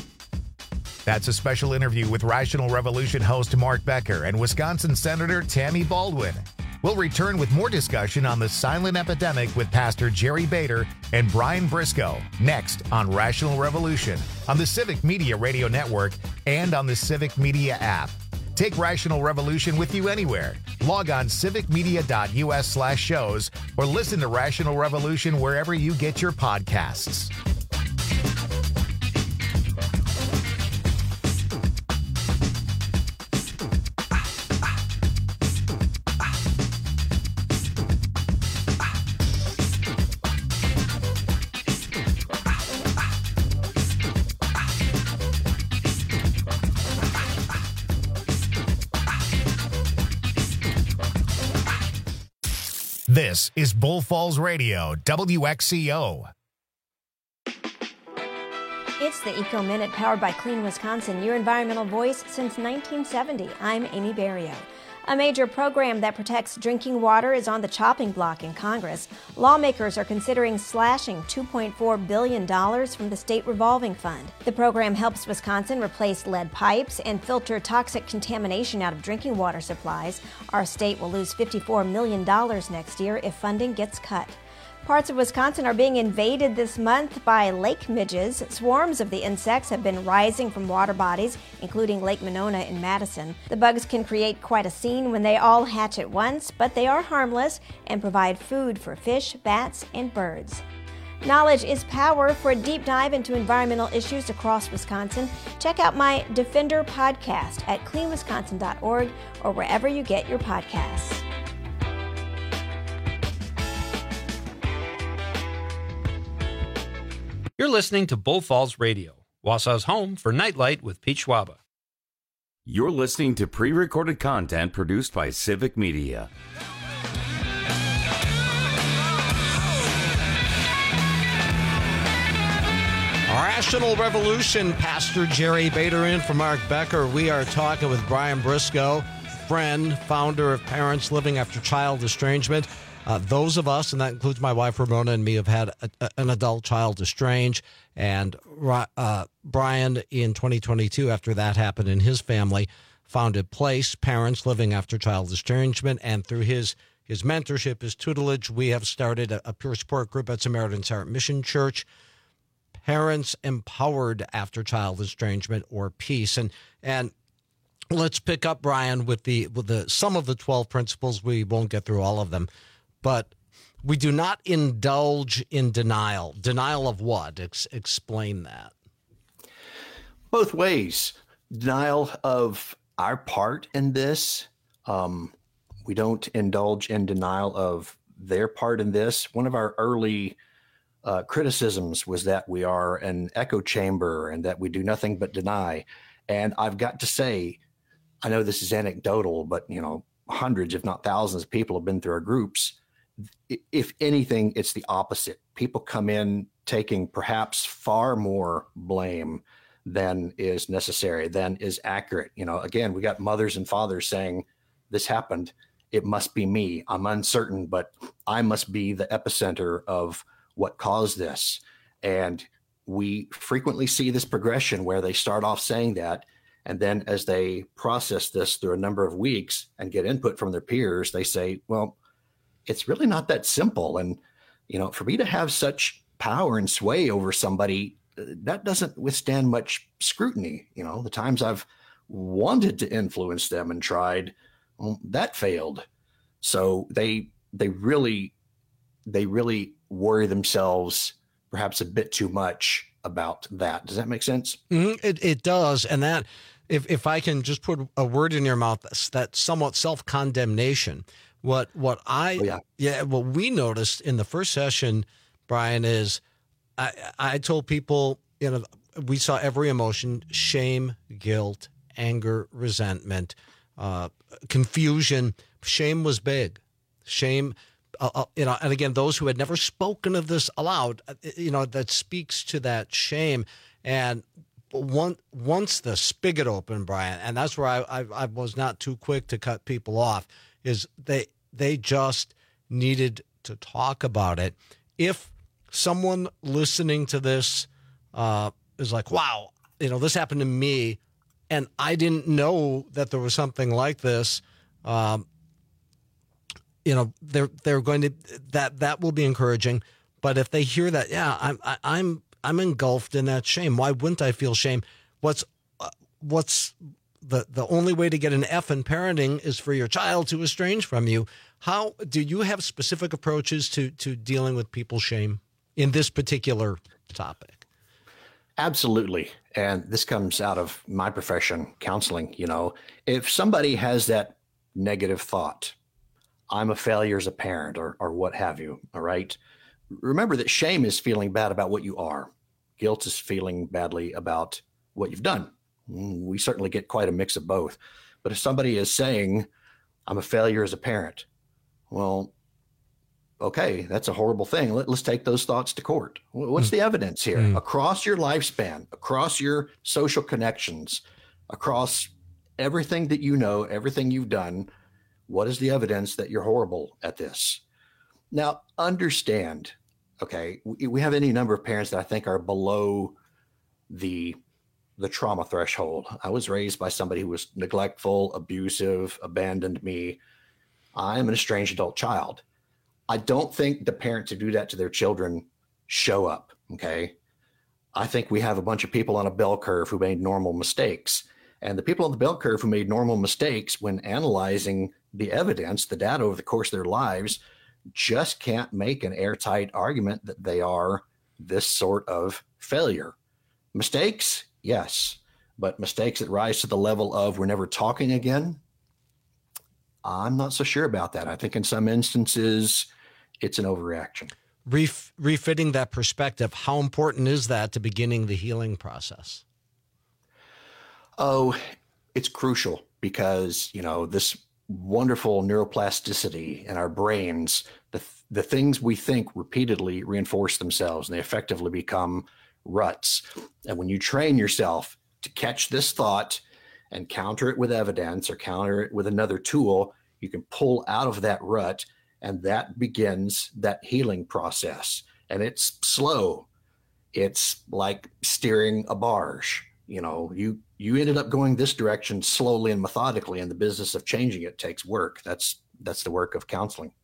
That's a special interview with Rational Revolution host Mark Becker and Wisconsin Senator Tammy Baldwin. We'll return with more discussion on the silent epidemic with Pastor Jerry Bader and Brian Briscoe next on Rational Revolution on the Civic Media Radio Network and on the Civic Media app. Take Rational Revolution with you anywhere. Log on civicmedia.us slash shows or listen to Rational Revolution wherever you get your podcasts. This is Bull Falls Radio, W X C O. It's It's the Eco Minute powered by Clean Wisconsin, your environmental voice since nineteen seventy. I'm Amy Barrio. A major program that protects drinking water is on the chopping block in Congress. Lawmakers are considering slashing two point four billion dollars from the state revolving fund. The program helps Wisconsin replace lead pipes and filter toxic contamination out of drinking water supplies. Our state will lose fifty-four million dollars next year if funding gets cut. Parts of Wisconsin are being invaded this month by lake midges. Swarms of the insects have been rising from water bodies, including Lake Monona in Madison. The bugs can create quite a scene when they all hatch at once, but they are harmless and provide food for fish, bats, and birds. Knowledge is power. For a deep dive into environmental issues across Wisconsin, check out my Defender podcast at clean wisconsin dot org or wherever you get your podcasts. You're listening to Bull Falls Radio, Wausau's home for Nightlight with Pete Schwaba. You're listening to pre-recorded content produced by Civic Media. Rational Revolution, Pastor Jerry Bader in for Mark Becker. We are talking with Brian Briscoe, friend, founder of Parents Living After Child Estrangement. Uh, those of us, and that includes my wife Ramona and me, have had a, a, an adult child estranged. And uh, Brian, in twenty twenty-two, after that happened in his family, founded Place, Parents Living After Child Estrangement. And through his his mentorship, his tutelage, we have started a, a peer support group at Samaritan Heart Mission Church, Parents Empowered After Child Estrangement, or PEACE. And and let's pick up, Brian, with the with the some of the twelve principles. We won't get through all of them. But we do not indulge in denial. Denial of what? Ex- explain that. Both ways. Denial of our part in this. Um, we don't indulge in denial of their part in this. One of our early uh, criticisms was that we are an echo chamber and that we do nothing but deny. And I've got to say, I know this is anecdotal, but, you know, hundreds, if not thousands of people have been through our groups. If anything, it's the opposite. People come in taking perhaps far more blame than is necessary, than is accurate. You know, again, we got mothers and fathers saying, this happened. It must be me. I'm uncertain, but I must be the epicenter of what caused this. And we frequently see this progression where they start off saying that. And then as they process this through a number of weeks and get input from their peers, they say, well, it's really not that simple. And, you know, for me to have such power and sway over somebody, that doesn't withstand much scrutiny. You know, the times I've wanted to influence them and tried, well, that failed. So they, they really, they really worry themselves perhaps a bit too much about that. Does that make sense? Mm-hmm. It, it does. And that, if, if I can just put a word in your mouth, that's, that somewhat self-condemnation. What what I oh, yeah. yeah what we noticed in the first session, Brian, is I I told people, you know, we saw every emotion: shame, guilt, anger, resentment, uh, confusion. Shame was big. Shame, uh, uh, you know, and again, those who had never spoken of this aloud, you know, that speaks to that shame. And one, once the spigot opened, Brian, and that's where I, I I was not too quick to cut people off. Is they they just needed to talk about it. If someone listening to this uh, is like, wow, you know, this happened to me, and I didn't know that there was something like this, um, you know, they're they're going to that that will be encouraging. But if they hear that, yeah, I'm I, I'm I'm engulfed in that shame. Why wouldn't I feel shame? What's uh, what's The the only way to get an F in parenting is for your child to estrange from you. How do you have specific approaches to to dealing with people's shame in this particular topic? Absolutely. And this comes out of my profession, counseling. You know, if somebody has that negative thought, I'm a failure as a parent, or or what have you, all right, remember that shame is feeling bad about what you are. Guilt is feeling badly about what you've done. We certainly get quite a mix of both. But if somebody is saying, I'm a failure as a parent, well, okay, that's a horrible thing. Let, let's take those thoughts to court. What's the evidence here? Mm. Across your lifespan, across your social connections, across everything that you know, everything you've done, what is the evidence that you're horrible at this? Now, understand, okay, we, we have any number of parents that I think are below the the trauma threshold. I was raised by somebody who was neglectful, abusive, abandoned me. I am an estranged adult child. I don't think the parents who do that to their children show up, okay? I think we have a bunch of people on a bell curve who made normal mistakes. And the people on the bell curve who made normal mistakes when analyzing the evidence, the data over the course of their lives, just can't make an airtight argument that they are this sort of failure. Mistakes, yes, but mistakes that rise to the level of we're never talking again, I'm not so sure about that. I think in some instances, it's an overreaction. Ref- refitting that perspective, how important is that to beginning the healing process? Oh, it's crucial because, you know, this wonderful neuroplasticity in our brains, the, the things we think repeatedly reinforce themselves and they effectively become ruts. And when you train yourself to catch this thought and counter it with evidence or counter it with another tool, you can pull out of that rut, and that begins that healing process. And it's slow. It's like steering a barge. You know, you you ended up going this direction slowly and methodically, and the business of changing it takes work. That's that's the work of counseling.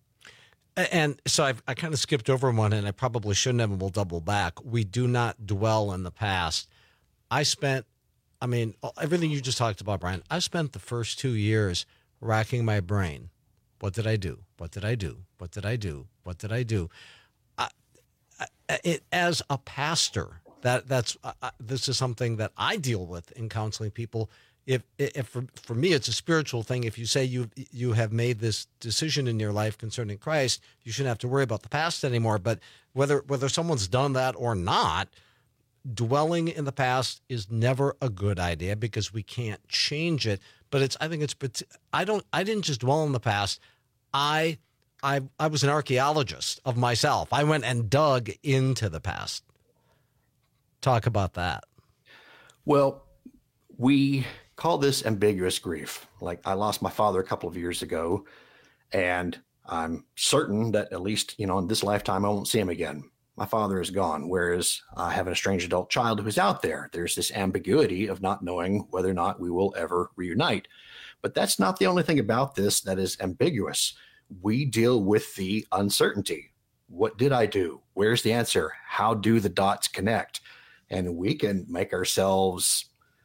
And so I've, I kind of skipped over one, and I probably shouldn't have, and we'll double back. We do not dwell in the past. I spent, I mean, everything you just talked about, Brian, I spent the first two years racking my brain. What did I do? What did I do? What did I do? What did I do? I, I, it, as a pastor, that that's uh, this is something that I deal with in counseling people. If, if for, for me, it's a spiritual thing. If you say you you have made this decision in your life concerning Christ, you shouldn't have to worry about the past anymore. But whether whether someone's done that or not, dwelling in the past is never a good idea because we can't change it. But it's I think it's I don't I didn't just dwell in the past. I I I was an archaeologist of myself. I went and dug into the past. Talk about that. Well, we call this ambiguous grief. Like, I lost my father a couple of years ago, and I'm certain that at least, you know, in this lifetime, I won't see him again. My father is gone, whereas I have an estranged adult child who's out there. There's this ambiguity of not knowing whether or not we will ever reunite. But that's not the only thing about this that is ambiguous. We deal with the uncertainty. What did I do? Where's the answer? How do the dots connect? And we can make ourselves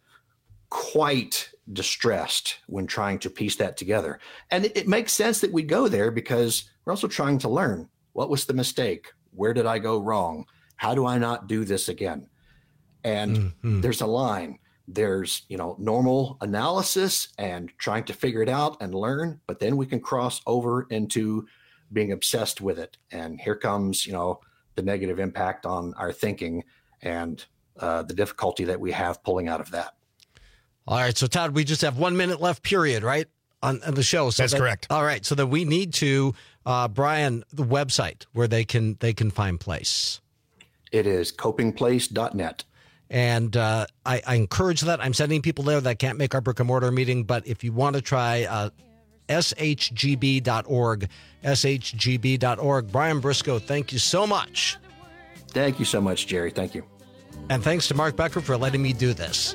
quite distressed when trying to piece that together. And it, it makes sense that we go there because we're also trying to learn. What was the mistake? Where did I go wrong? How do I not do this again? And mm-hmm. there's a line. There's, you know, normal analysis and trying to figure it out and learn, but then we can cross over into being obsessed with it. And here comes, you know, the negative impact on our thinking and uh, the difficulty that we have pulling out of that. All right. So, Todd, we just have one minute left, period, right, on, on the show. So That's that, correct. All right. So that we need to, uh, Brian, the website where they can they can find place. It is coping place dot net. And uh, I, I encourage that. I'm sending people there that can't make our brick and mortar meeting. But if you want to try uh, S H G B dot org, S H G B dot org. Brian Briscoe, thank you so much. Thank you so much, Jerry. Thank you. And thanks to Mark Becker for letting me do this.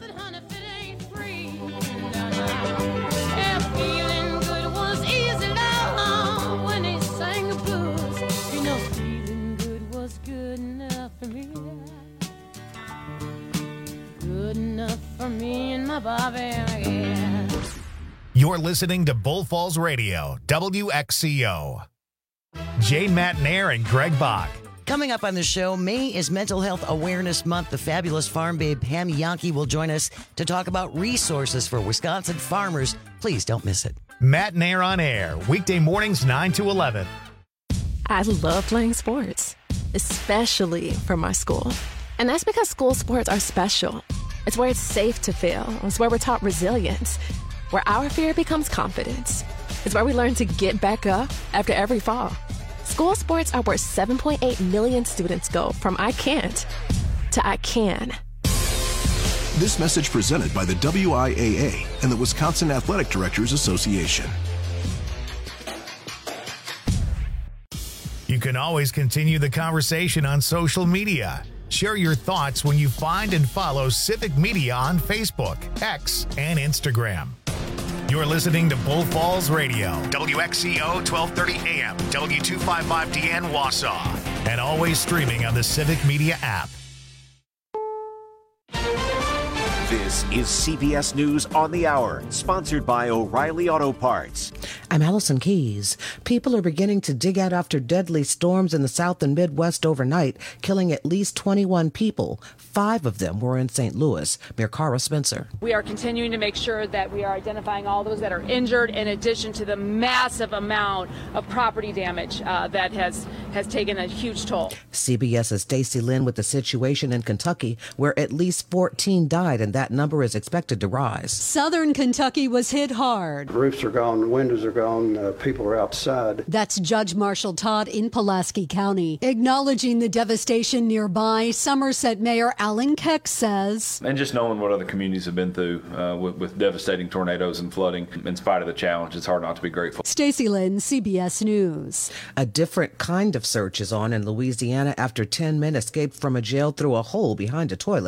For me and my Bobby, yeah. You're listening to Bull Falls Radio, W X C O. Jane Matnair and Greg Bach. Coming up on the show, May is Mental Health Awareness Month. The fabulous farm babe Pam Yankee will join us to talk about resources for Wisconsin farmers. Please don't miss it. Matnair on air, weekday mornings nine to eleven. I love playing sports, especially for my school. And that's because school sports are special. It's where it's safe to fail. It's where we're taught resilience, where our fear becomes confidence. It's where we learn to get back up after every fall. School sports are where seven point eight million students go from I can't to I can. This message presented by the W I A A and the Wisconsin Athletic Directors Association. You can always continue the conversation on social media. Share your thoughts when you find and follow Civic Media on Facebook, X, and Instagram. You're listening to Bull Falls Radio, W X C O twelve thirty A M, W two fifty-five D N Wausau, and always streaming on the Civic Media app. This is C B S News on the Hour, sponsored by O'Reilly Auto Parts. I'm Allison Keys. People are beginning to dig out after deadly storms in the South and Midwest overnight, killing at least twenty-one people. Five of them were in Saint Louis. Mirkara Spencer. We are continuing to make sure that we are identifying all those that are injured, in addition to the massive amount of property damage uh, that has, has taken a huge toll. CBS's Stacey Lynn with the situation in Kentucky, where at least fourteen died, and that number is expected to rise. Southern Kentucky was hit hard. Roofs are gone, windows are gone, uh, people are outside. That's Judge Marshall Todd in Pulaski County. Acknowledging the devastation nearby, Somerset Mayor Alan Keck says, and just knowing what other communities have been through uh, with, with devastating tornadoes and flooding, in spite of the challenge, it's hard not to be grateful. Stacey Lynn, C B S News. A different kind of search is on in Louisiana after ten men escaped from a jail through a hole behind a toilet.